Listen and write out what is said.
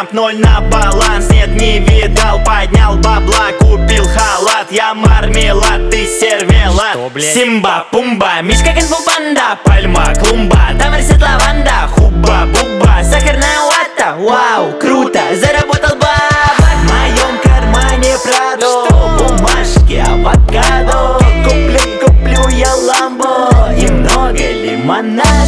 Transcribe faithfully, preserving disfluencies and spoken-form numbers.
Процентов ноль на баланс, нет, не видал. Поднял бабла, купил халат. Я мармелад, ты сервелат. Симба, пумба, мишка кунг-фу панда. Пальма, клумба, там растет лаванда. Хуба-буба, сахарная вата. Вау, круто, заработал баба. В моем кармане Прадо, бумажки, авокадо. Куплю, куплю я ламбо и много лимонада.